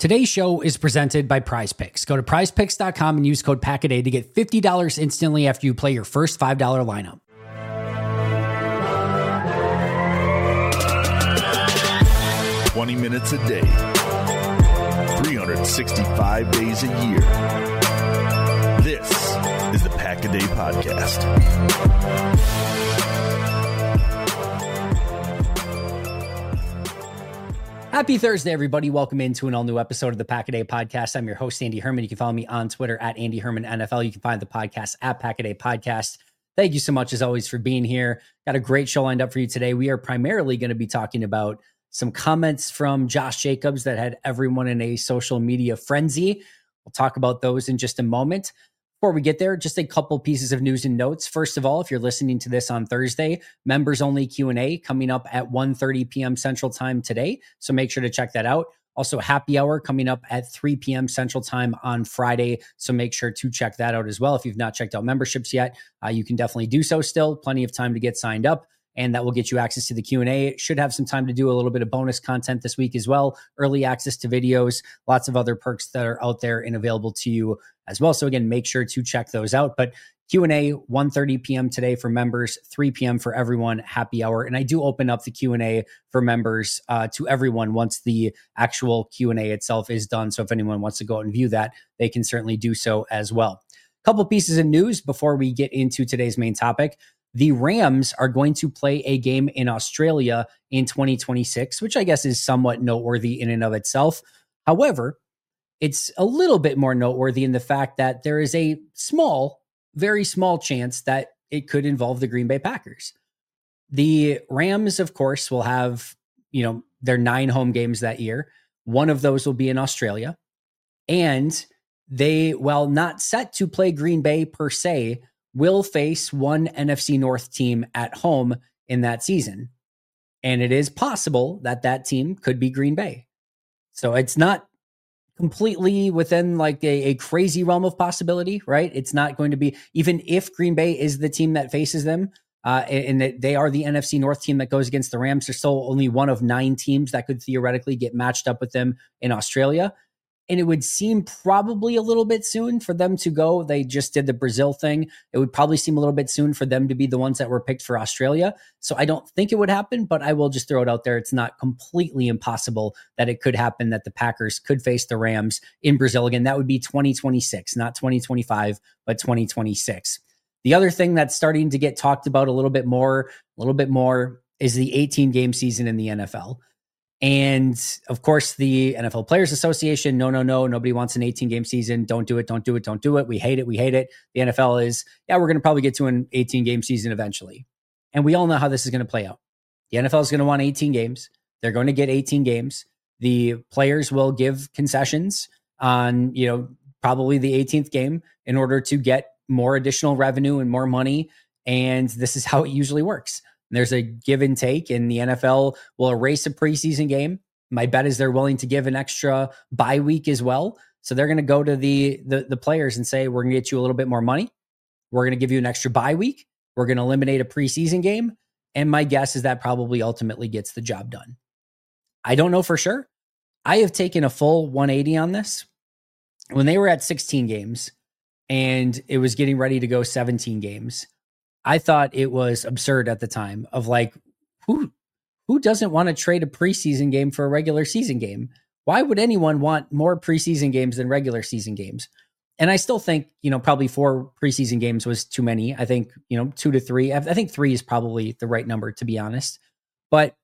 Today's show is presented by PrizePicks. Go to prizepicks.com and use code PACKADAY to get $50 instantly after you play your first $5 lineup. $20 minutes a day, 365 days a year. This is the Pack-A-Day Podcast. Happy Thursday, everybody. Welcome into an all-new episode of the Pack-A-Day Podcast. I'm your host, Andy Herman. You can follow me on Twitter at Andy Herman NFL. You can find the podcast at Pack-A-Day Podcast. Thank you so much, as always, for being here. Got a great show lined up for you today. We are primarily going to be talking about some comments from Josh Jacobs that had everyone in a social media frenzy. We'll talk about those in just a moment. Before we get there, just a couple pieces of news and notes. First of all, if you're listening to this on Thursday, members only Q&A coming up at 1:30 p.m. Central Time today. So make sure to check that out. Also, happy hour coming up at 3 p.m. Central Time on Friday. So make sure to check that out as well. If you've not checked out memberships yet, you can definitely do so still. Plenty of time to get signed up. And that will get you access to the Q&A. Should have some time to do a little bit of bonus content this week as well. Early access to videos, lots of other perks that are out there and available to you as well. So again, make sure to check those out. But Q&A, 1:30 p.m. today for members, 3 p.m. for everyone, happy hour. And I do open up the Q&A for members to everyone once the actual Q&A itself is done. So if anyone wants to go out and view that, they can certainly do so as well. A couple pieces of news before we get into today's main topic. The Rams are going to play a game in Australia in 2026, which I guess is somewhat noteworthy in and of itself. However, it's a little bit more noteworthy in the fact that there is a small, very small chance that it could involve the Green Bay Packers. The Rams, of course, will have, their 9 home games that year. One of those will be in Australia. And they, while not set to play Green Bay per se, will face one NFC North team at home in that season. And it is possible that that team could be Green Bay. So it's not completely within like a crazy realm of possibility, right? It's not going to be, even if Green Bay is the team that faces them, and that they are the NFC North team that goes against the Rams, there's still only one of 9 teams that could theoretically get matched up with them in Australia. And it would seem probably a little bit soon for them to go. They just did the Brazil thing. It would probably seem a little bit soon for them to be the ones that were picked for Australia. So I don't think it would happen, but I will just throw it out there. It's not completely impossible that it could happen, that the Packers could face the Rams in Brazil again. That would be 2026, not 2025, but 2026. The other thing that's starting to get talked about a little bit more is the 18-game season in the NFL. And of course, the NFL Players Association, no, nobody wants an 18-game season. Don't do it. We hate it. The NFL is, we're going to probably get to an 18-game season eventually. And we all know how this is going to play out. The NFL is going to want 18 games. They're going to get 18 games. The players will give concessions on, probably the 18th game in order to get more additional revenue and more money. And this is how it usually works. There's a give and take, and the NFL will erase a preseason game. My bet is they're willing to give an extra bye week as well. So they're going to go to the players and say, we're going to get you a little bit more money. We're going to give you an extra bye week. We're going to eliminate a preseason game. And my guess is that probably ultimately gets the job done. I don't know for sure. I have taken a full 180 on this. When they were at 16 games and it was getting ready to go 17 games, I thought it was absurd at the time of like, who doesn't want to trade a preseason game for a regular season game? Why would anyone want more preseason games than regular season games? And I still think, probably 4 preseason games was too many. I think, 2 to 3. I think 3 is probably the right number, to be honest. But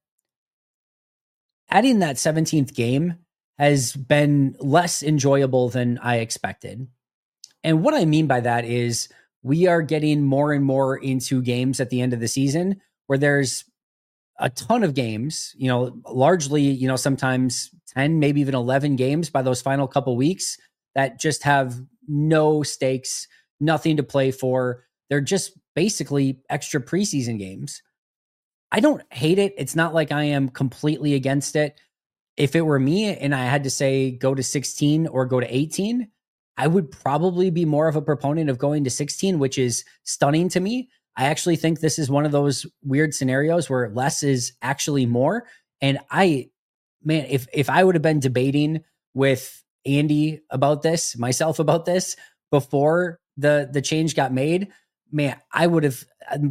adding that 17th game has been less enjoyable than I expected. And what I mean by that is, we are getting more and more into games at the end of the season where there's a ton of games, largely, sometimes 10, maybe even 11 games by those final couple weeks that just have no stakes, nothing to play for. They're just basically extra preseason games. I don't hate it. It's not like I am completely against it. If it were me and I had to say go to 16 or go to 18, I would probably be more of a proponent of going to 16, which is stunning to me. I actually think this is one of those weird scenarios where less is actually more. And if I would have been debating with Andy about this, myself about this before the change got made, man, I would have,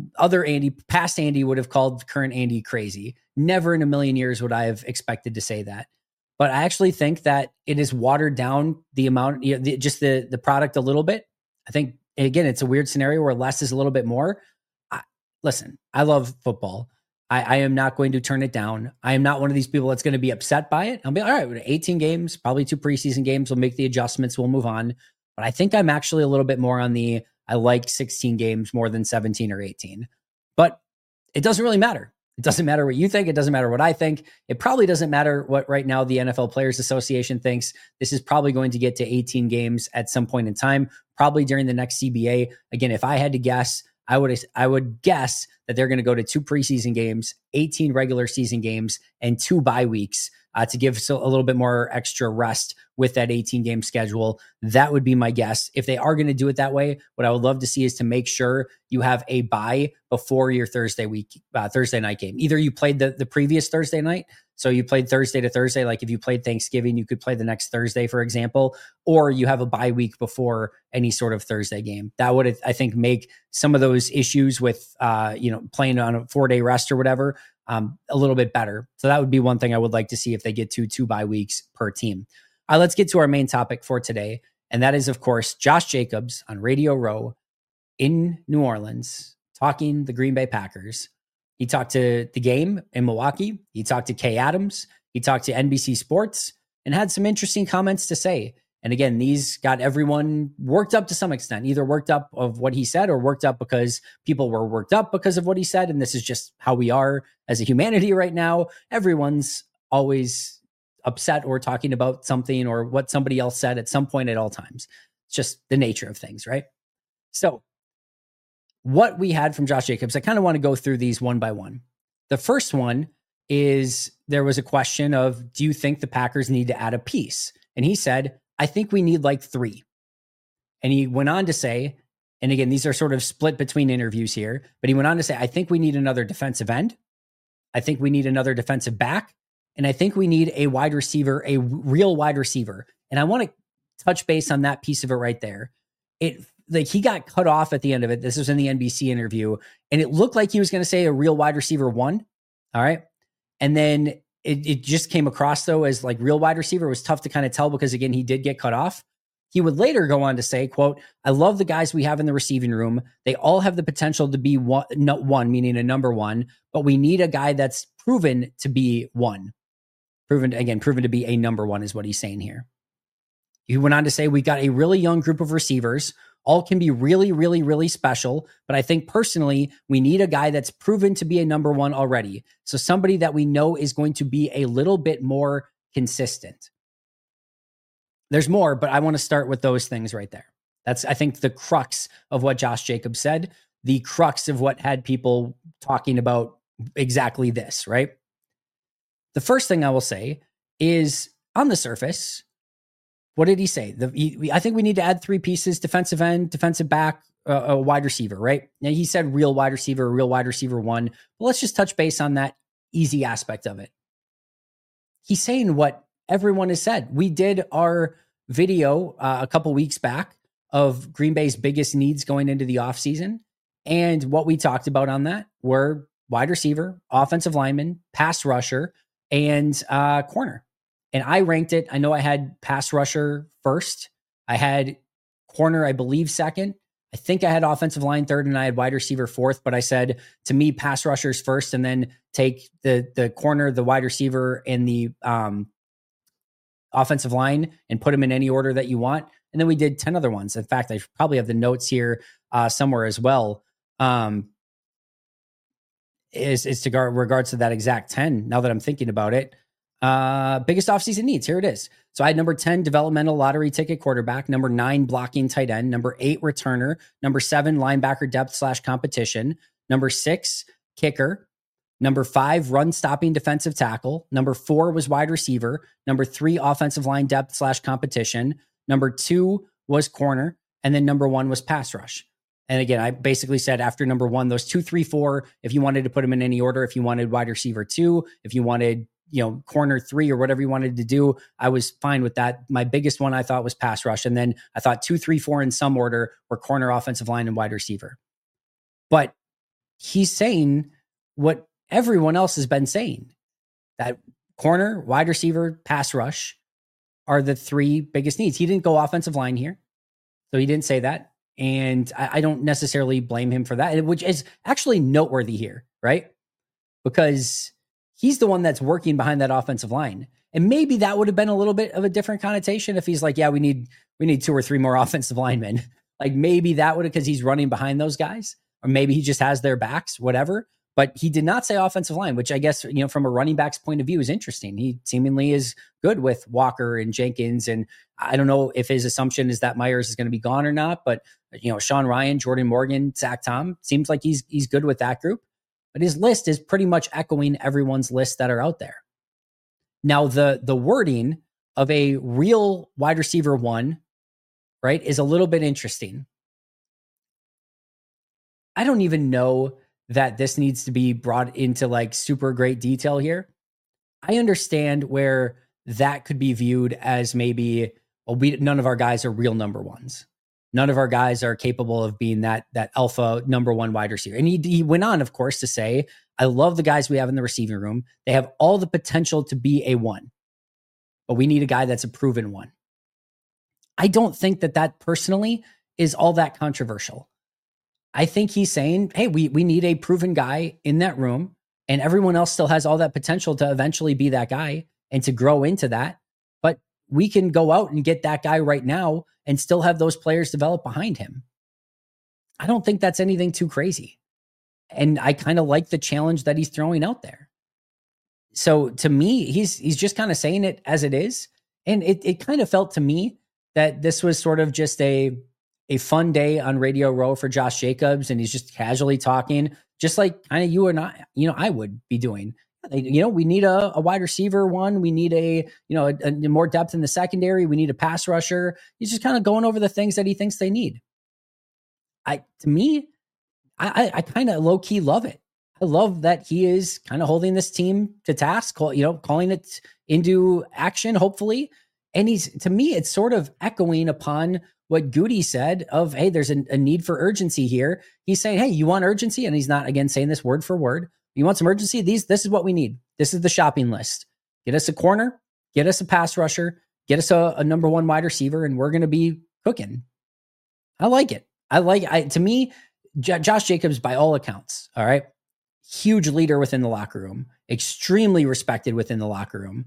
past Andy would have called current Andy crazy. Never in a million years would I have expected to say that. But I actually think that it has watered down the amount, just the product a little bit. I think, again, it's a weird scenario where less is a little bit more. Listen, I love football. I am not going to turn it down. I am not one of these people that's going to be upset by it. I'll be all right, 18 games, probably 2 preseason games. We'll make the adjustments. We'll move on. But I think I'm actually a little bit more on I like 16 games more than 17 or 18. But it doesn't really matter. It doesn't matter what you think. It doesn't matter what I think. It probably doesn't matter what right now the NFL Players Association thinks. This is probably going to get to 18 games at some point in time, probably during the next CBA. Again, if I had to guess, I would guess that they're going to go to 2 preseason games, 18 regular season games, and 2 bye weeks to give a little bit more extra rest with that 18 game schedule. That would be my guess. If they are going to do it that way, what I would love to see is to make sure you have a bye before your Thursday night game. Either you played the previous Thursday night, so you played Thursday to Thursday. Like if you played Thanksgiving, you could play the next Thursday, for example, or you have a bye week before any sort of Thursday game. That would, I think, make some of those issues with, playing on a 4-day rest or whatever, a little bit better. So that would be one thing I would like to see if they get to 2 bye weeks per team. All right, let's get to our main topic for today. And that is, of course, Josh Jacobs on Radio Row in New Orleans, talking the Green Bay Packers. He talked to The Game in Milwaukee. He talked to Kay Adams. He talked to NBC Sports and had some interesting comments to say. And again, these got everyone worked up to some extent, either worked up of what he said or worked up because people were worked up because of what he said. And this is just how we are as a humanity right now. Everyone's always upset or talking about something or what somebody else said at some point at all times. It's just the nature of things, right? So what we had from Josh Jacobs, I kind of want to go through these one by one. The first one is there was a question of, do you think the Packers need to add a piece? And he said, I think we need like 3. And he went on to say, and again, these are sort of split between interviews here, but he went on to say, I think we need another defensive end. I think we need another defensive back. And I think we need a wide receiver, a real wide receiver. And I want to touch base on that piece of it right there. He got cut off at the end of it. This was in the NBC interview, and it looked like he was going to say a real wide receiver 1. All right. And then it just came across though as like real wide receiver. It was tough to kind of tell because again, he did get cut off. He would later go on to say, quote, I love the guys we have in the receiving room. They all have the potential to be one, meaning a number 1, but we need a guy that's proven to be 1. Proven to be a number 1 is what he's saying here. He went on to say, we got a really young group of receivers. All can be really, really, really special. But I think personally, we need a guy that's proven to be a number 1 already. So somebody that we know is going to be a little bit more consistent. There's more, but I want to start with those things right there. That's, I think, the crux of what Josh Jacobs said, the crux of what had people talking about exactly this, right? The first thing I will say is, on the surface, what did he say? I think we need to add 3 pieces: defensive end, defensive back, a wide receiver, right? Now he said real wide receiver 1. But let's just touch base on that easy aspect of it. He's saying what everyone has said. We did our video a couple weeks back of Green Bay's biggest needs going into the offseason. And what we talked about on that were wide receiver, offensive lineman, pass rusher, and corner. And I ranked it. I know I had pass rusher first. I had corner, I believe, second. I think I had offensive line third, and I had wide receiver fourth. But I said, to me, pass rushers first, and then take the corner, the wide receiver, and the offensive line, and put them in any order that you want. And then we did 10 other ones. In fact, I probably have the notes here somewhere as well. Is to regards to that exact 10. Now that I'm thinking about it. Biggest offseason needs. Here it is. So I had number 10, developmental lottery ticket quarterback. Number 9, blocking tight end. Number 8, returner. Number 7, linebacker depth / competition. Number 6, kicker. Number 5, run stopping defensive tackle. Number 4 was wide receiver. Number 3, offensive line depth / competition. Number 2 was corner. And then number 1 was pass rush. And again, I basically said after number 1, those 2, 3, 4, if you wanted to put them in any order, if you wanted wide receiver 2, if you wanted corner 3 or whatever you wanted to do, I was fine with that. My biggest one I thought was pass rush. And then I thought 2, 3, 4 in some order were corner, offensive line, and wide receiver. But he's saying what everyone else has been saying, that corner, wide receiver, pass rush are the 3 biggest needs. He didn't go offensive line here, so he didn't say that. And I don't necessarily blame him for that, which is actually noteworthy here, right? Because he's the one that's working behind that offensive line. And maybe that would have been a little bit of a different connotation if he's like, yeah, we need 2 or 3 more offensive linemen. Like maybe that would have, because he's running behind those guys, or maybe he just has their backs, whatever. But he did not say offensive line, which I guess, from a running back's point of view is interesting. He seemingly is good with Walker and Jenkins. And I don't know if his assumption is that Myers is going to be gone or not, but Sean Ryan, Jordan Morgan, Zach Tom, seems like he's good with that group. But his list is pretty much echoing everyone's list that are out there. Now, the wording of a real wide receiver 1, right, is a little bit interesting. I don't even know that this needs to be brought into like super great detail here. I understand where that could be viewed as maybe, none of our guys are real number 1s. None of our guys are capable of being that alpha number 1 wide receiver. And he went on, of course, to say, I love the guys we have in the receiving room. They have all the potential to be a 1, but we need a guy that's a proven 1. I don't think that personally is all that controversial. I think he's saying, hey, we need a proven guy in that room, and everyone else still has all that potential to eventually be that guy and to grow into that. But we can go out and get that guy right now and still have those players develop behind him. I don't think that's anything too crazy. And I kind of like the challenge that he's throwing out there. So to me, he's just kind of saying it as it is. And it kind of felt to me that this was sort of just a fun day on Radio Row for Josh Jacobs, and he's just casually talking, just like kind of you and I would be doing. We need a wide receiver 1. We need a more depth in the secondary. We need a pass rusher. He's just kind of going over the things that he thinks they need. I kind of low key love it. I love that he is kind of holding this team to task, calling it into action, hopefully. And to me, it's sort of echoing upon what Goody said of, hey, there's a need for urgency here. He's saying, hey, you want urgency? And he's not, again, saying this word for word. You want some urgency? This is what we need. This is the shopping list. Get us a corner, get us a pass rusher, get us a number 1 wide receiver, and we're going to be cooking. I like it. To me, Josh Jacobs, by all accounts, all right, huge leader within the locker room, extremely respected within the locker room.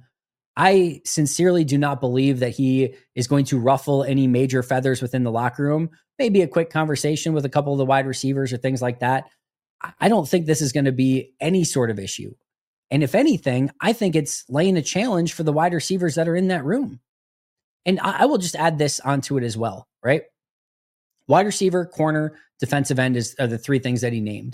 I sincerely do not believe that he is going to ruffle any major feathers within the locker room. Maybe a quick conversation with a couple of the wide receivers or things like that. I don't think this is going to be any sort of issue. And if anything, I think it's laying a challenge for the wide receivers that are in that room. And I will just add this onto it as well, right? Wide receiver, corner, defensive end are the 3 things that he named.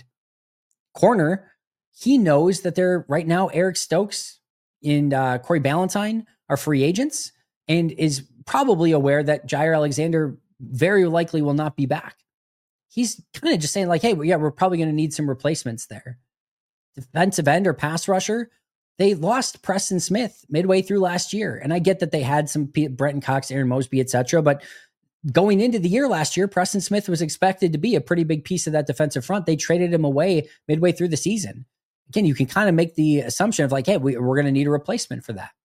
Corner, he knows that they're right now Eric Stokes and Corey Ballantyne are free agents, and is probably aware that Jair Alexander very likely will not be back. He's kind of just saying like, hey, we're probably going to need some replacements there. Defensive end or pass rusher, they lost Preston Smith midway through last year. And I get that they had some Brenton Cox, Aaron Mosby, etc. But going into the year last year, Preston Smith was expected to be a pretty big piece of that defensive front. They traded him away midway through the season. Again, you can kind of make the assumption of like, hey, we're going to need a replacement for that.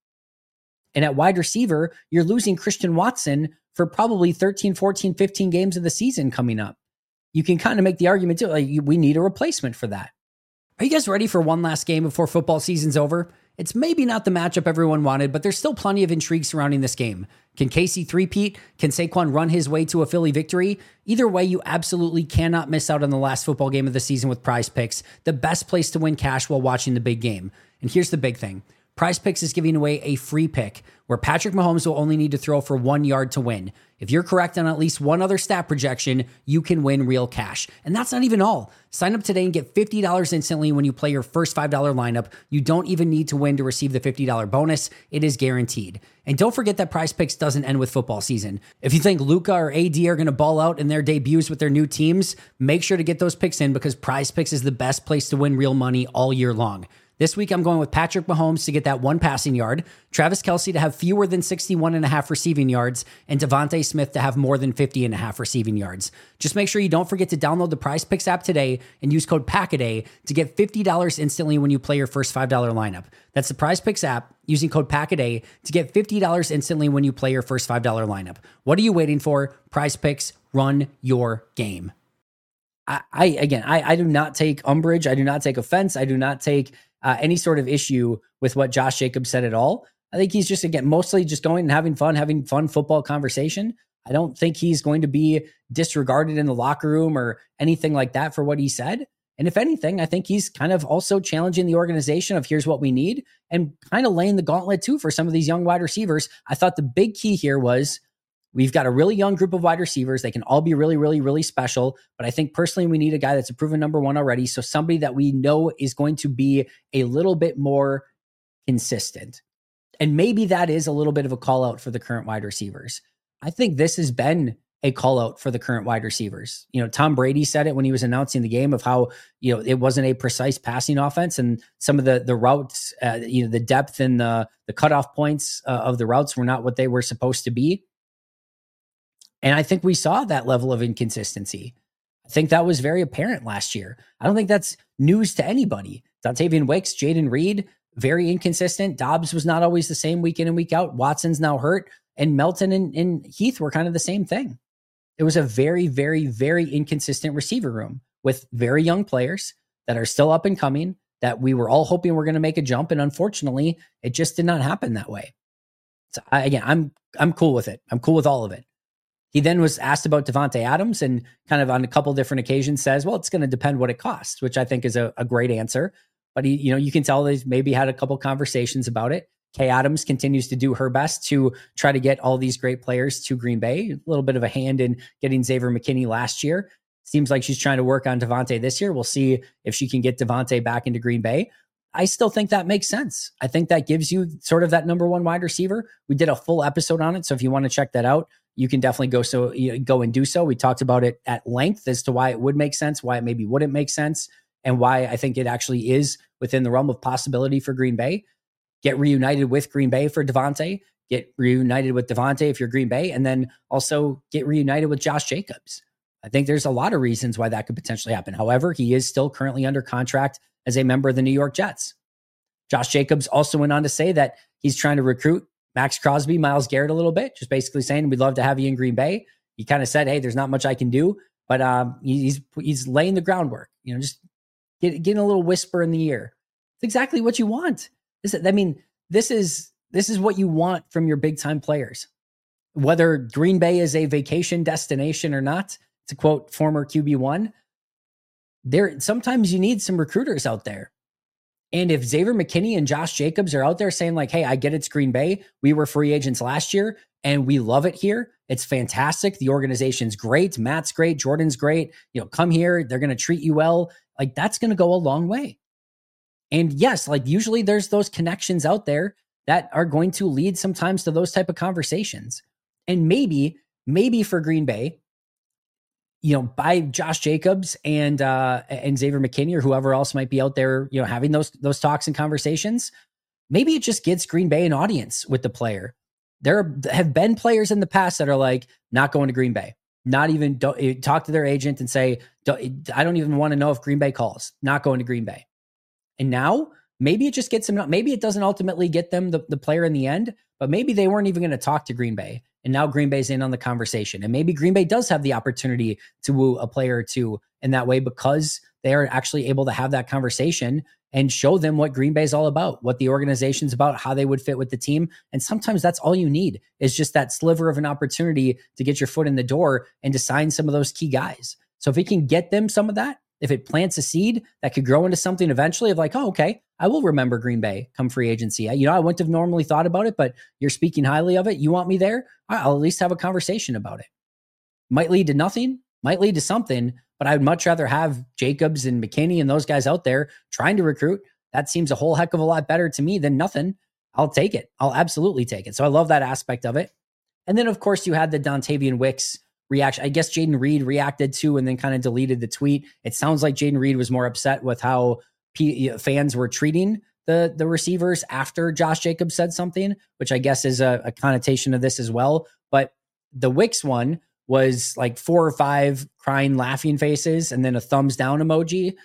And at wide receiver, you're losing Christian Watson for probably 13, 14, 15 games of the season coming up. You can kind of make the argument too, like we need a replacement for that. Are you guys ready for one last game before football season's over? It's maybe not the matchup everyone wanted, but there's still plenty of intrigue surrounding this game. Can Casey three-peat? Can Saquon run his way to a Philly victory? Either way, you absolutely cannot miss out on the last football game of the season with Prize Picks, the best place to win cash while watching the big game. And here's the big thing. Prize Picks is giving away a free pick where Patrick Mahomes will only need to throw for 1 yard to win. If you're correct on at least one other stat projection, you can win real cash. And that's not even all. Sign up today and get $50 instantly when you play your first $5 lineup. You don't even need to win to receive the $50 bonus. It is guaranteed. And don't forget that Prize Picks doesn't end with football season. If you think Luka or AD are going to ball out in their debuts with their new teams, make sure to get those picks in because Prize Picks is the best place to win real money all year long. This week, I'm going with Patrick Mahomes to get that 1 passing yard, Travis Kelce to have fewer than 61.5 receiving yards, and Devontae Smith to have more than 50.5 receiving yards. Just make sure you don't forget to download the Prize Picks app today and use code PACKADAY to get $50 instantly when you play your first $5 lineup. That's the Prize Picks app using code PACKADAY to get $50 instantly when you play your first $5 lineup. What are you waiting for? Prize Picks, run your game. I do not take umbrage. I do not take offense. I do not take any sort of issue with what Josh Jacobs said at all. I think he's just, again, mostly just going and having fun football conversation. I don't think he's going to be disregarded in the locker room or anything like that for what he said. And if anything, I think he's kind of also challenging the organization of here's what we need and kind of laying the gauntlet too for some of these young wide receivers. I thought the big key here was we've got a really young group of wide receivers. They can all be really, really, really special. But I think personally, we need a guy that's a proven number one already. So somebody that we know is going to be a little bit more consistent. And maybe that is a little bit of a call out for the current wide receivers. I think this has been a call out for the current wide receivers. You know, Tom Brady said it when he was announcing the game of how, you know, it wasn't a precise passing offense and some of the routes, the depth and the cutoff points of the routes were not what they were supposed to be. And I think we saw that level of inconsistency. I think that was very apparent last year. I don't think that's news to anybody. Dontavian Wicks, Jayden Reed, very inconsistent. Dobbs was not always the same week in and week out. Watson's now hurt. And Melton and Heath were kind of the same thing. It was a very, very, very inconsistent receiver room with very young players that are still up and coming that we were all hoping were going to make a jump. And unfortunately, it just did not happen that way. So I'm cool with it. I'm cool with all of it. He then was asked about Davante Adams and kind of on a couple different occasions says, well, it's going to depend what it costs, which I think is a great answer. But he, you can tell they've maybe had a couple conversations about it. Kay Adams continues to do her best to try to get all these great players to Green Bay. A little bit of a hand in getting Xavier McKinney last year. Seems like she's trying to work on Davante this year. We'll see if she can get Davante back into Green Bay. I still think that makes sense. I think that gives you sort of that number one wide receiver. We did a full episode on it. So if you want to check that out, you can definitely go and do so. We talked about it at length as to why it would make sense, why it maybe wouldn't make sense, and why I think it actually is within the realm of possibility for Green Bay. Get reunited with Green Bay for Davante, get reunited with Davante if you're Green Bay, and then also get reunited with Josh Jacobs. I think there's a lot of reasons why that could potentially happen. However, he is still currently under contract as a member of the New York Jets. Josh Jacobs also went on to say that he's trying to recruit Max Crosby, Myles Garrett a little bit, just basically saying, we'd love to have you in Green Bay. He kind of said, hey, there's not much I can do, but he's laying the groundwork, just getting a little whisper in the ear. It's exactly what you want. This is what you want from your big time players, whether Green Bay is a vacation destination or not. To quote former QB1, sometimes you need some recruiters out there. And if Xavier McKinney and Josh Jacobs are out there saying like, hey, I get it's Green Bay. We were free agents last year and we love it here. It's fantastic. The organization's great. Matt's great. Jordan's great. Come here. They're going to treat you well. Like that's going to go a long way. And yes, like usually there's those connections out there that are going to lead sometimes to those type of conversations. And maybe for Green Bay, by Josh Jacobs and Xavier McKinney or whoever else might be out there, having those talks and conversations, maybe it just gets Green Bay an audience with the player. There have been players in the past that are like, not going to Green Bay, don't talk to their agent and say, I don't even want to know if Green Bay calls, not going to Green Bay. And now maybe it just gets them, maybe it doesn't ultimately get them the player in the end, but maybe they weren't even going to talk to Green Bay. And now Green Bay's in on the conversation. And maybe Green Bay does have the opportunity to woo a player or two in that way because they are actually able to have that conversation and show them what Green Bay is all about, what the organization's about, how they would fit with the team. And sometimes that's all you need is just that sliver of an opportunity to get your foot in the door and to sign some of those key guys. So if we can get them some of that, if it plants a seed that could grow into something eventually of like, oh, okay, I will remember Green Bay come free agency. I wouldn't have normally thought about it, but you're speaking highly of it. You want me there? I'll at least have a conversation about it. Might lead to nothing, might lead to something, but I would much rather have Jacobs and McKinney and those guys out there trying to recruit. That seems a whole heck of a lot better to me than nothing. I'll take it. I'll absolutely take it. So I love that aspect of it. And then, of course, you had the Dontavian Wicks reaction. I guess Jayden Reed reacted to and then kind of deleted the tweet. It sounds like Jayden Reed was more upset with how fans were treating the receivers after Josh Jacobs said something, which I guess is a connotation of this as well. But the Wicks one was like 4 or 5 crying, laughing faces, and then a thumbs down emoji.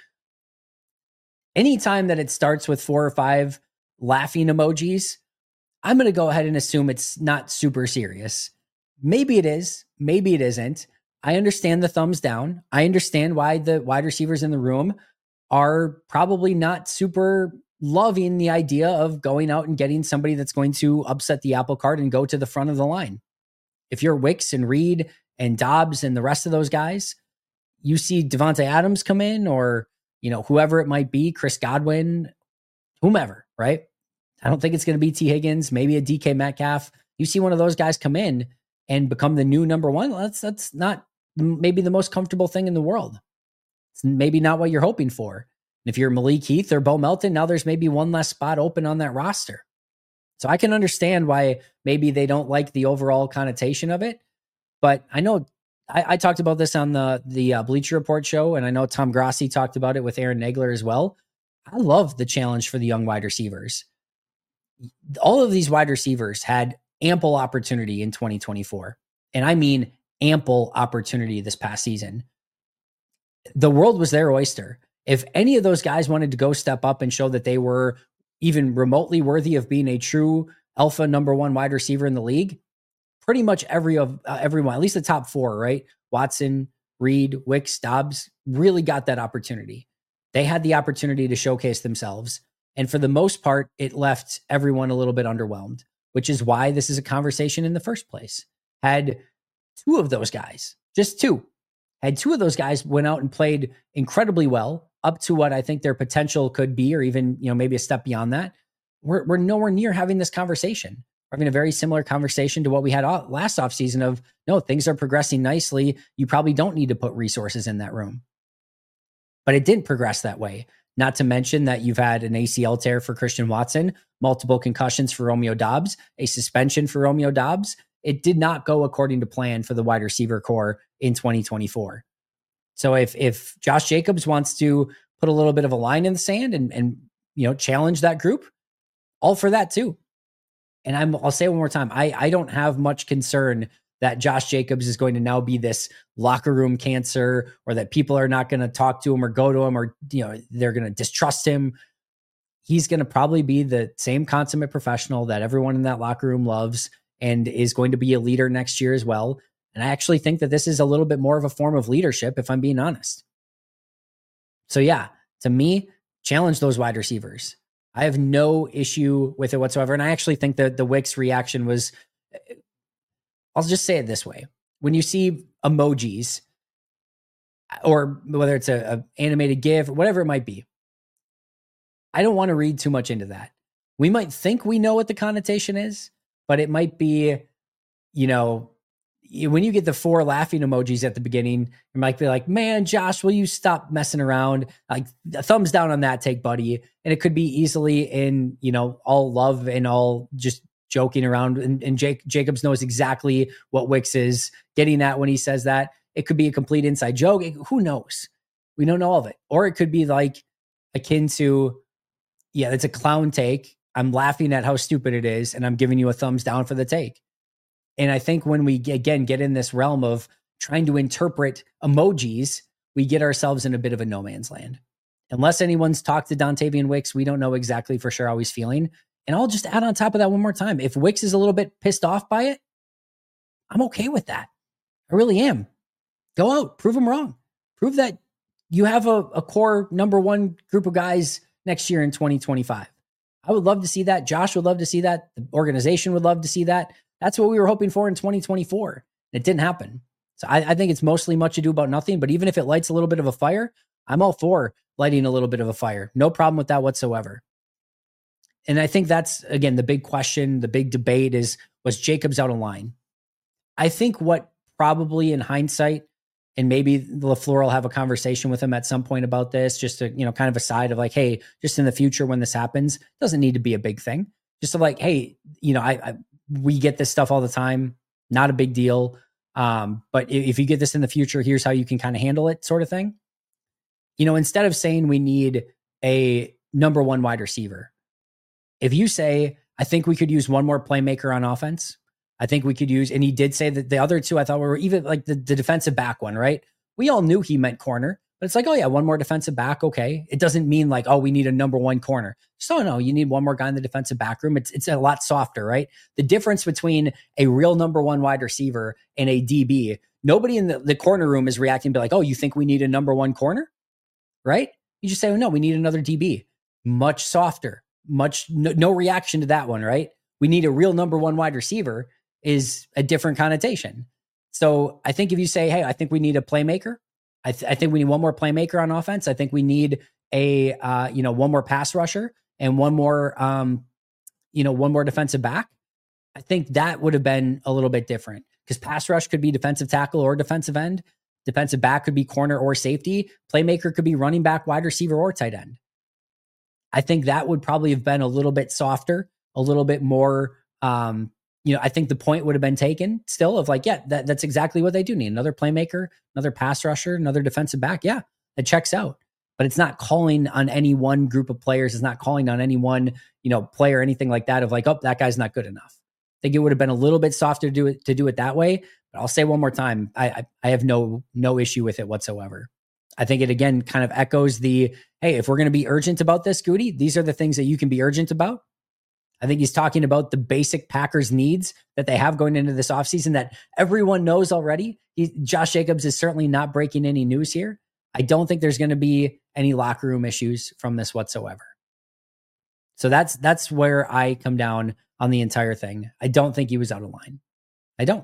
Anytime that it starts with 4 or 5 laughing emojis, I'm going to go ahead and assume it's not super serious. Maybe it is. Maybe it isn't. I understand the thumbs down. I understand why the wide receivers in the room are probably not super loving the idea of going out and getting somebody that's going to upset the apple cart and go to the front of the line. If you're Wicks and Reed and Dobbs and the rest of those guys, you see Devontae Adams come in, or, whoever it might be, Chris Godwin, whomever, right? I don't think it's going to be T. Higgins, maybe a DK Metcalf. You see one of those guys come in and become the new number one. That's not maybe the most comfortable thing in the world. It's maybe not what you're hoping for. And if you're Malik Heath or Bo Melton, now there's maybe one less spot open on that roster. So I can understand why maybe they don't like the overall connotation of it. But I know I talked about this on the Bleacher Report show, and I know Tom Grossi talked about it with Aaron Nagler as well. I love the challenge for the young wide receivers. All of these wide receivers had ample opportunity in 2024. And I mean ample opportunity this past season. The world was their oyster. If any of those guys wanted to go step up and show that they were even remotely worthy of being a true alpha number one wide receiver in the league, pretty much everyone, at least the top 4, right? Watson, Reed, Wicks, Dobbs really got that opportunity. They had the opportunity to showcase themselves. And for the most part, it left everyone a little bit underwhelmed, which is why this is a conversation in the first place. Had 2 of those guys, just 2, had 2 of those guys went out and played incredibly well, up to what I think their potential could be, or even, maybe a step beyond that. We're nowhere near having this conversation. We're having a very similar conversation to what we had last offseason of, no, things are progressing nicely. You probably don't need to put resources in that room. But it didn't progress that way. Not to mention that you've had an ACL tear for Christian Watson, multiple concussions for Romeo Dobbs, a suspension for Romeo Dobbs. It did not go according to plan for the wide receiver core in 2024. So if Josh Jacobs wants to put a little bit of a line in the sand and challenge that group, all for that too. And I'll say it one more time. I don't have much concern that Josh Jacobs is going to now be this locker room cancer, or that people are not going to talk to him or go to him, or they're going to distrust him. He's going to probably be the same consummate professional that everyone in that locker room loves, and is going to be a leader next year as well. And I actually think that this is a little bit more of a form of leadership, if I'm being honest. So yeah, to me, challenge those wide receivers. I have no issue with it whatsoever. And I actually think that the Wicks reaction was, I'll just say it this way. When you see emojis, or whether it's a animated GIF or whatever it might be, I don't want to read too much into that. We might think we know what the connotation is, but it might be, when you get the 4 laughing emojis at the beginning, it might be like, man, Josh, will you stop messing around? Like, a thumbs down on that take, buddy. And it could be easily in, all love and all just joking around. And Jacobs knows exactly what Wicks is getting at when he says that. It could be a complete inside joke. Who knows? We don't know all of it. Or it could be like akin to, yeah, it's a clown take. I'm laughing at how stupid it is, and I'm giving you a thumbs down for the take. And I think when we, again, get in this realm of trying to interpret emojis, we get ourselves in a bit of a no man's land. Unless anyone's talked to Dontavian Wicks, we don't know exactly for sure how he's feeling. And I'll just add on top of that one more time. If Wicks is a little bit pissed off by it, I'm okay with that. I really am. Go out, prove him wrong. Prove that you have a core number one group of guys next year in 2025. I would love to see that. Josh would love to see that. The organization would love to see that. That's what we were hoping for in 2024. It didn't happen. So I think it's mostly much ado about nothing, but even if it lights a little bit of a fire, I'm all for lighting a little bit of a fire. No problem with that whatsoever. And I think that's, again, the big question, the big debate is, was Jacobs out of line? I think what probably in hindsight, and maybe LaFleur will have a conversation with him at some point about this, just to, kind of a side of like, hey, just in the future when this happens, doesn't need to be a big thing. Just to like, hey, we get this stuff all the time, not a big deal. But if you get this in the future, here's how you can kind of handle it, sort of thing. Instead of saying we need a number one wide receiver. If you say, I think we could use one more playmaker on offense, I think we could use, and he did say that the other two I thought were even like the defensive back one, right? We all knew he meant corner, but it's like, oh yeah, one more defensive back. Okay. It doesn't mean like, oh, we need a number one corner. So no, you need one more guy in the defensive back room. It's a lot softer, right? The difference between a real number one wide receiver and a DB, nobody in the corner room is reacting to be like, oh, you think we need a number one corner? Right? You just say, oh, no, we need another DB. Much softer, no reaction to that one, right? We need a real number one wide receiver is a different connotation. So I think if you say, hey, I think we need a playmaker, I think we need one more playmaker on offense. I think we need a one more pass rusher and one more defensive back. I think that would have been a little bit different because pass rush could be defensive tackle or defensive end. Defensive back could be corner or safety. Playmaker could be running back, wide receiver, or tight end. I think that would probably have been a little bit softer, a little bit more. I think the point would have been taken still of like, yeah, that's exactly what they do need. Another playmaker, another pass rusher, another defensive back. Yeah, it checks out. But it's not calling on any one group of players. It's not calling on any one, player or anything like that of like, oh, that guy's not good enough. I think it would have been a little bit softer to do it that way. But I'll say one more time, I have no issue with it whatsoever. I think it again kind of echoes the, hey, if we're going to be urgent about this, Goody, these are the things that you can be urgent about. I think he's talking about the basic Packers needs that they have going into this offseason that everyone knows already. Josh Jacobs is certainly not breaking any news here. I don't think there's going to be any locker room issues from this whatsoever. So that's where I come down on the entire thing. I don't think he was out of line. I don't.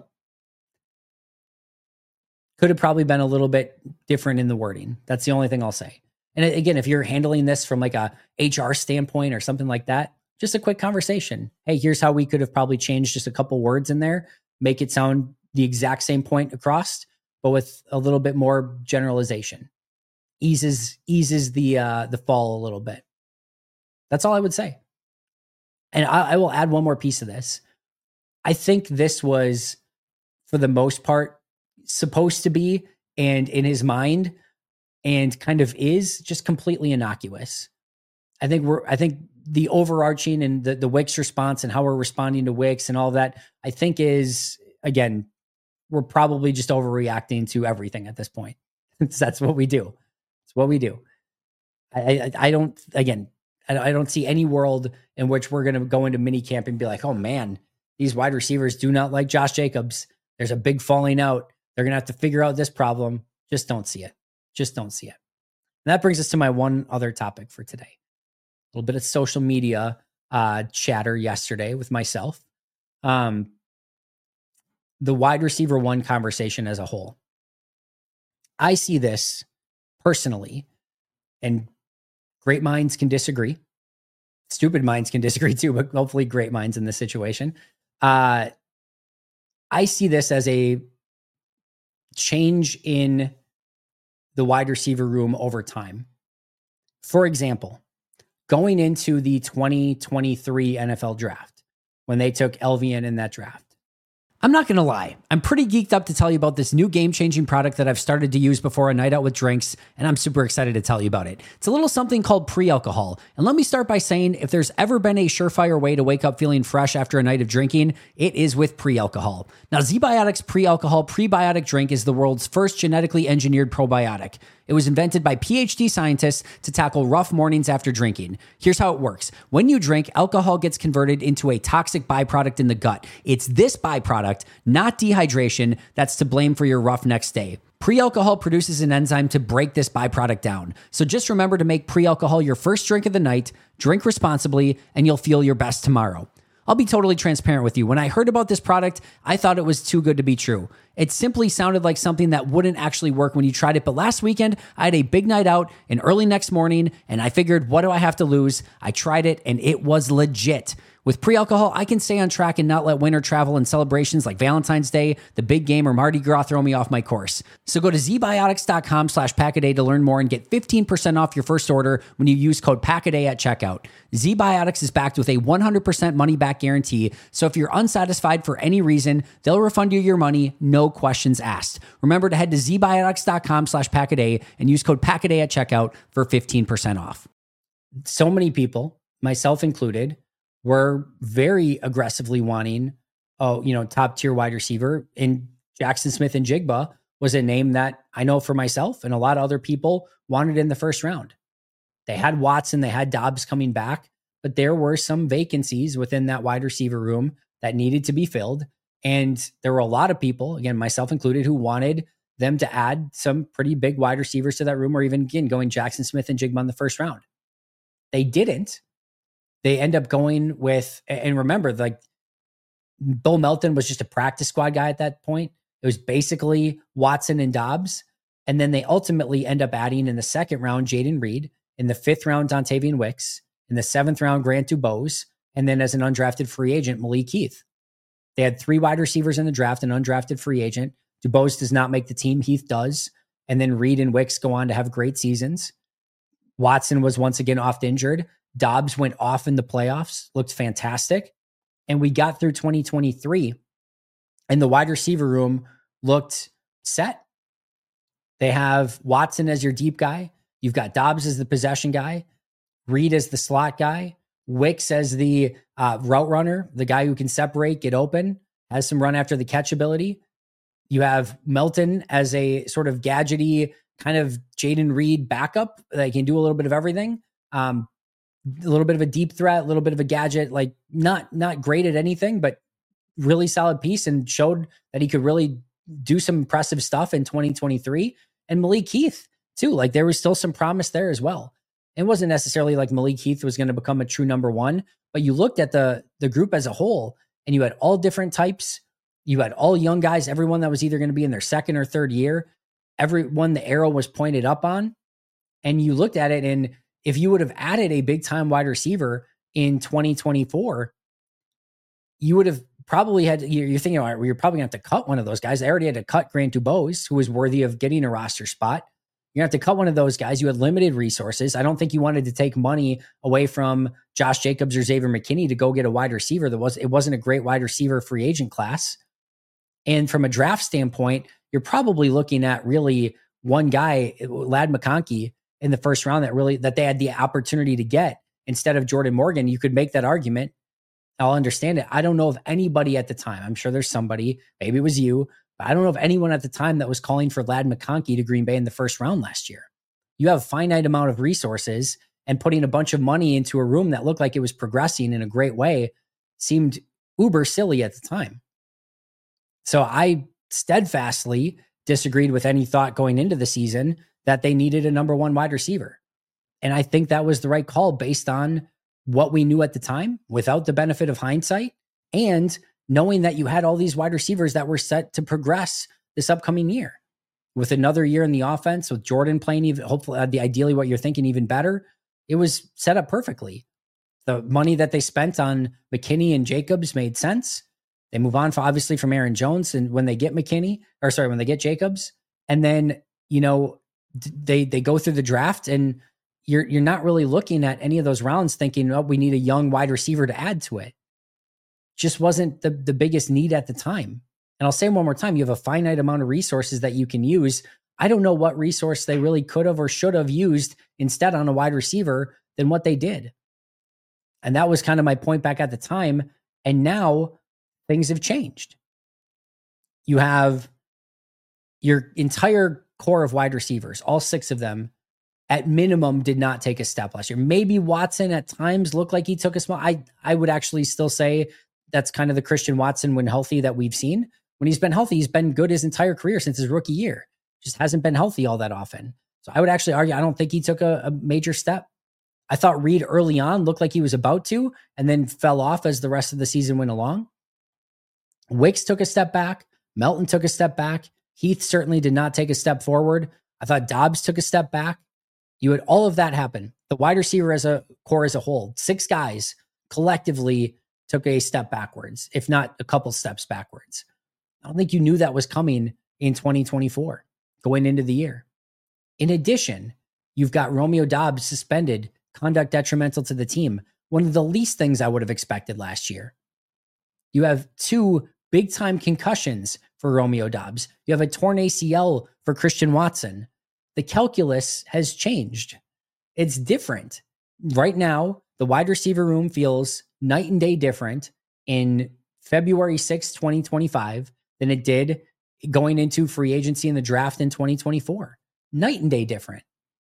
Could have probably been a little bit different in the wording. That's the only thing I'll say. And again, if you're handling this from like a HR standpoint or something like that, just a quick conversation. Hey, here's how we could have probably changed just a couple words in there, make it sound the exact same point across, but with a little bit more generalization. Eases the fall a little bit. That's all I would say. And I will add one more piece of this. I think this was, for the most part, supposed to be, and in his mind, and kind of is just completely innocuous. I think the overarching and the Wicks response and how we're responding to Wicks and all that, I think is, again, we're probably just overreacting to everything at this point. That's what we do. It's what we do. I don't see any world in which we're going to go into minicamp and be like, oh man, these wide receivers do not like Josh Jacobs. There's a big falling out. They're going to have to figure out this problem. Just don't see it. Just don't see it. And that brings us to my one other topic for today. A little bit of social media chatter yesterday with myself. The wide receiver one conversation as a whole. I see this personally, and great minds can disagree. Stupid minds can disagree too, but hopefully great minds in this situation. I see this as a change in the wide receiver room over time. For example, going into the 2023 NFL draft, when they took LVN in that draft. I'm not going to lie. I'm pretty geeked up to tell you about this new game-changing product that I've started to use before a night out with drinks, and I'm super excited to tell you about it. It's a little something called pre-alcohol. And let me start by saying, if there's ever been a surefire way to wake up feeling fresh after a night of drinking, it is with pre-alcohol. Now, ZBiotics Pre-Alcohol Prebiotic Drink is the world's first genetically engineered probiotic. It was invented by PhD scientists to tackle rough mornings after drinking. Here's how it works. When you drink, alcohol gets converted into a toxic byproduct in the gut. It's this byproduct, not dehydration, that's to blame for your rough next day. Pre-alcohol produces an enzyme to break this byproduct down. So just remember to make pre-alcohol your first drink of the night, drink responsibly, and you'll feel your best tomorrow. I'll be totally transparent with you. When I heard about this product, I thought it was too good to be true. It simply sounded like something that wouldn't actually work when you tried it. But last weekend, I had a big night out and early next morning, and I figured, what do I have to lose? I tried it, and it was legit. With pre-alcohol, I can stay on track and not let winter travel and celebrations like Valentine's Day, the big game, or Mardi Gras throw me off my course. So go to zbiotics.com/packaday to learn more and get 15% off your first order when you use code PACKADAY at checkout. ZBiotics is backed with a 100% money-back guarantee, so if you're unsatisfied for any reason, they'll refund you your money, no questions asked. Remember to head to zbiotics.com/packaday and use code PACKADAY at checkout for 15% off. so many people, myself included, were very aggressively wanting, top tier wide receiver. And Jackson Smith-Njigba was a name that I know for myself and a lot of other people wanted in the first round. They had Watson, they had Dobbs coming back, but there were some vacancies within that wide receiver room that needed to be filled. And there were a lot of people, again, myself included, who wanted them to add some pretty big wide receivers to that room, or even, again, going Jackson Smith-Njigba in the first round. They didn't. They end up going with, and remember, like, Bill Melton was just a practice squad guy at that point. It was basically Watson and Dobbs. And then they ultimately end up adding in the second round, Jayden Reed, in the fifth round, Dontavian Wicks, in the seventh round, Grant Dubose, and then as an undrafted free agent, Malik Heath. They had 3 wide receivers in the draft, an undrafted free agent. Dubose does not make the team. Heath does. And then Reed and Wicks go on to have great seasons. Watson was once again oft injured. Dobbs went off in the playoffs, looked fantastic. And we got through 2023, and the wide receiver room looked set. They have Watson as your deep guy. You've got Dobbs as the possession guy, Reed as the slot guy, Wicks as the route runner, the guy who can separate, get open, has some run after the catch ability. You have Melton as a sort of gadgety kind of Jayden Reed backup that can do a little bit of everything. A little bit of a deep threat, a little bit of a gadget, like not great at anything, but really solid piece, and showed that he could really do some impressive stuff in 2023. And Malik Heath too. Like, there was still some promise there as well. It wasn't necessarily like Malik Heath was going to become a true number one, but you looked at the group as a whole, and you had all different types. You had all young guys, everyone that was either going to be in their second or third year, everyone the arrow was pointed up on. And you looked at it, and if you would have added a big time wide receiver in 2024, you would have probably had, you're thinking, all right, well, you're probably going to have to cut one of those guys. They already had to cut Grant Dubose, who was worthy of getting a roster spot. You're going to have to cut one of those guys. You had limited resources. I don't think you wanted to take money away from Josh Jacobs or Xavier McKinney to go get a wide receiver. It wasn't a great wide receiver free agent class. And from a draft standpoint, you're probably looking at really one guy, Ladd McConkey, in the first round that they had the opportunity to get instead of Jordan Morgan. You could make that argument. I'll understand it. I don't know of anybody at the time. I'm sure there's somebody, maybe it was you, but I don't know of anyone at the time that was calling for Ladd McConkey to Green Bay in the first round last year. You have a finite amount of resources, and putting a bunch of money into a room that looked like it was progressing in a great way seemed uber silly at the time. So I steadfastly disagreed with any thought going into the season that they needed a number one wide receiver. And I think that was the right call based on what we knew at the time, without the benefit of hindsight, and knowing that you had all these wide receivers that were set to progress this upcoming year. With another year in the offense, with Jordan playing even, hopefully, ideally what you're thinking, even better, it was set up perfectly. The money that they spent on McKinney and Jacobs made sense. They move on obviously from Aaron Jones, and when they get when they get Jacobs, and then, they go through the draft, and you're not really looking at any of those rounds thinking, oh, we need a young wide receiver to add to it. Just wasn't the biggest need at the time. And I'll say one more time, you have a finite amount of resources that you can use. I don't know what resource they really could have or should have used instead on a wide receiver than what they did. And that was kind of my point back at the time. And now things have changed. You have your entire core of wide receivers, all 6 of them, at minimum, did not take a step last year. Maybe Watson at times looked like he took a small. I would actually still say that's kind of the Christian Watson when healthy that we've seen. When he's been healthy, he's been good his entire career since his rookie year. Just hasn't been healthy all that often. So I would actually argue I don't think he took a major step. I thought Reed early on looked like he was about to, and then fell off as the rest of the season went along. Wicks took a step back. Melton took a step back. Heath certainly did not take a step forward. I thought Dobbs took a step back. You had all of that happen. The wide receiver as a core as a whole, 6 guys collectively took a step backwards, if not a couple steps backwards. I don't think you knew that was coming in 2024 going into the year. In addition, you've got Romeo Doubs suspended, conduct detrimental to the team. One of the least things I would have expected last year. You have 2 big-time concussions for Romeo Doubs. You have a torn ACL for Christian Watson. The calculus has changed. It's different. right now, the wide receiver room feels night and day different in February 6th, 2025 than it did going into free agency and the draft in 2024. Night and day different.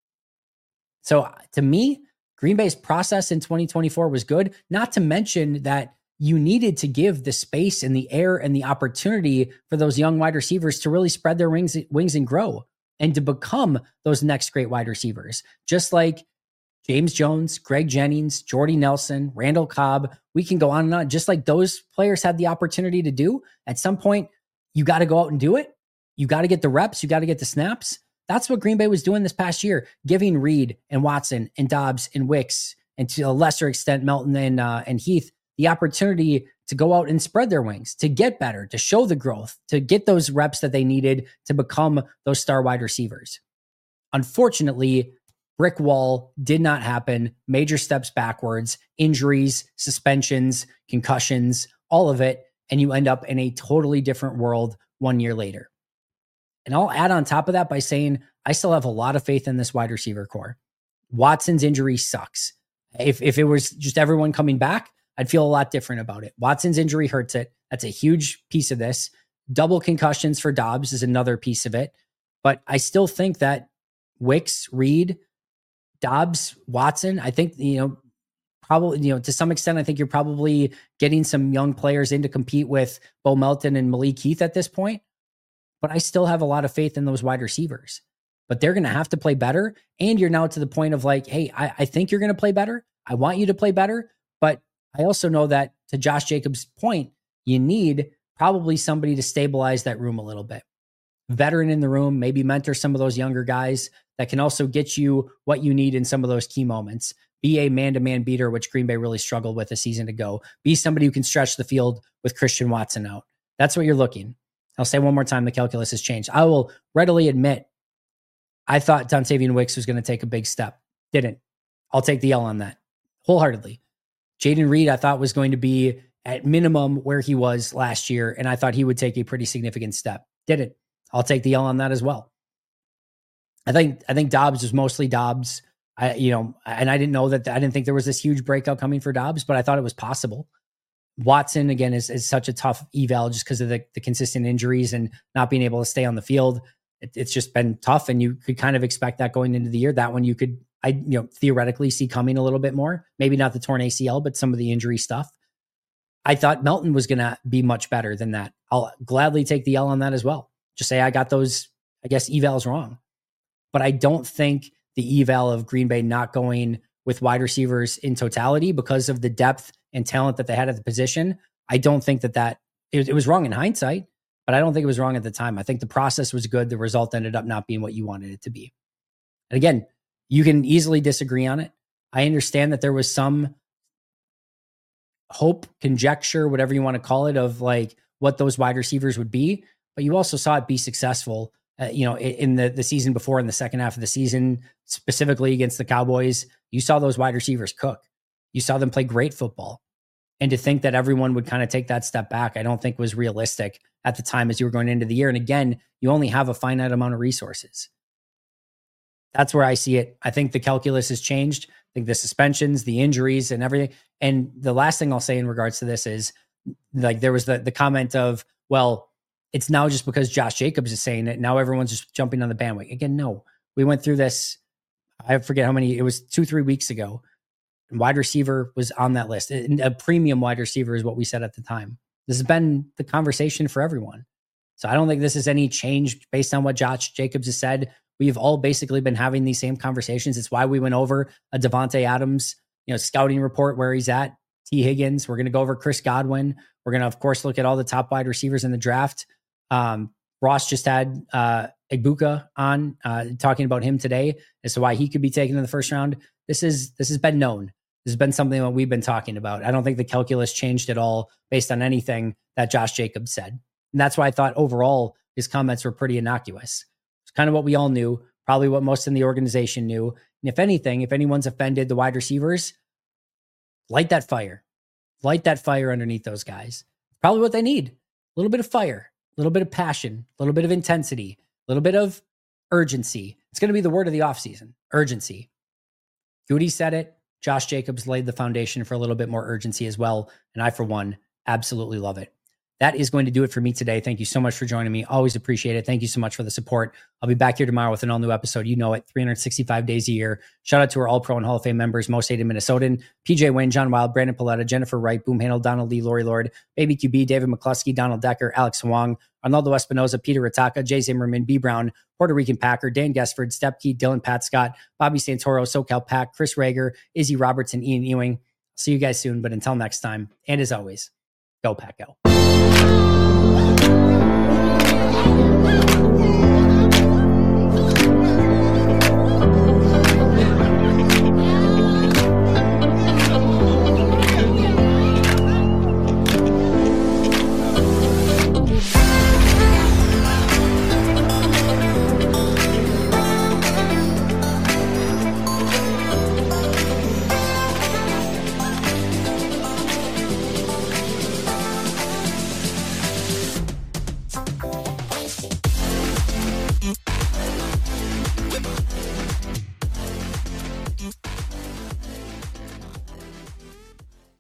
So to me, Green Bay's process in 2024 was good, not to mention that you needed to give the space and the air and the opportunity for those young wide receivers to really spread their wings and grow and to become those next great wide receivers. Just like James Jones, Greg Jennings, Jordy Nelson, Randall Cobb, we can go on and on. Just like those players had the opportunity to do, at some point, you got to go out and do it. You got to get the reps. You got to get the snaps. That's what Green Bay was doing this past year, giving Reed and Watson and Dobbs and Wicks, and to a lesser extent, Melton and Heath, the opportunity to go out and spread their wings, to get better, to show the growth, to get those reps that they needed to become those star wide receivers. Unfortunately, brick wall did not happen. Major steps backwards, injuries, suspensions, concussions, all of it. And you end up in a totally different world 1 year later. And I'll add on top of that by saying I still have a lot of faith in this wide receiver core. Watson's injury sucks. If it was just everyone coming back, I'd feel a lot different about it. Watson's injury hurts it. That's a huge piece of this. Double concussions for Dobbs is another piece of it. But I still think that Wicks, Reed, Dobbs, Watson, I think, probably, to some extent, I think you're probably getting some young players in to compete with Bo Melton and Malik Heath at this point. But I still have a lot of faith in those wide receivers. But they're going to have to play better. And you're now to the point of like, hey, I think you're going to play better. I want you to play better. But I also know that, to Josh Jacobs' point, you need probably somebody to stabilize that room a little bit. Veteran in the room, maybe mentor some of those younger guys that can also get you what you need in some of those key moments. Be a man-to-man beater, which Green Bay really struggled with a season ago. Be somebody who can stretch the field with Christian Watson out. That's what you're looking. I'll say one more time, the calculus has changed. I will readily admit, I thought Dontavian Wicks was going to take a big step. Didn't. I'll take the L on that wholeheartedly. Jaden Reed, I thought, was going to be at minimum where he was last year, and I thought he would take a pretty significant step. Didn't. I'll take the L on that as well. I think Dobbs was mostly Dobbs. And I didn't know that. I didn't think there was this huge breakout coming for Dobbs, but I thought it was possible. Watson, again, is such a tough eval just because of the consistent injuries and not being able to stay on the field. It's just been tough, and you could kind of expect that going into the year. That one you could, theoretically see coming a little bit more. Maybe not the torn ACL, but some of the injury stuff. I thought Melton was going to be much better than that. I'll gladly take the L on that as well. Just say I got those, evals wrong. But I don't think the eval of Green Bay not going with wide receivers in totality because of the depth and talent that they had at the position. I don't think that it was wrong in hindsight, but I don't think it was wrong at the time. I think the process was good. The result ended up not being what you wanted it to be. And again, you can easily disagree on it. I understand that there was some hope, conjecture, whatever you want to call it, of like what those wide receivers would be, but you also saw it be successful, in the season before, in the second half of the season, specifically against the Cowboys. You saw those wide receivers cook. You saw them play great football. And to think that everyone would kind of take that step back, I don't think was realistic at the time as you were going into the year. And again, you only have a finite amount of resources. That's where I see it. I think the calculus has changed. I think the suspensions, the injuries, and everything. And the last thing I'll say in regards to this is, like, there was the comment of, well, it's now just because Josh Jacobs is saying it. Now everyone's just jumping on the bandwagon. Again, no. We went through this, I forget how many, it was 2-3 weeks ago. Wide receiver was on that list. A premium wide receiver is what we said at the time. This has been the conversation for everyone. So I don't think this is any change based on what Josh Jacobs has said. We've all basically been having these same conversations. It's why we went over a Devontae Adams, scouting report where he's at, T. Higgins. We're going to go over Chris Godwin. We're going to, of course, look at all the top wide receivers in the draft. Ross just had Egbuka on talking about him today as to why he could be taken in the first round. This has been known. This has been something that we've been talking about. I don't think the calculus changed at all based on anything that Josh Jacobs said. And that's why I thought overall his comments were pretty innocuous. It's kind of what we all knew, probably what most in the organization knew. And if anything, if anyone's offended the wide receivers, light that fire. Light that fire underneath those guys. Probably what they need. A little bit of fire, a little bit of passion, a little bit of intensity, a little bit of urgency. It's going to be the word of the offseason, urgency. Goody said it. Josh Jacobs laid the foundation for a little bit more urgency as well. And I, for one, absolutely love it. That is going to do it for me today. Thank you so much for joining me. Always appreciate it. Thank you so much for the support. I'll be back here tomorrow with an all-new episode. You know it, 365 days a year. Shout out to our All-Pro and Hall of Fame members, Most Hated Minnesotan, PJ Wayne, John Wild, Brandon Paletta, Jennifer Wright, Boom Handle, Donald Lee, Lori Lord, Baby QB, David McCluskey, Donald Decker, Alex Wong, Arnaldo Espinoza, Peter Ataka, Jay Zimmerman, B. Brown, Puerto Rican Packer, Dan Gesford, Step Key, Dylan Pat Scott, Bobby Santoro, SoCal Pack, Chris Rager, Izzy Robertson, Ian Ewing. See you guys soon, but until next time, and as always, go Pack Go.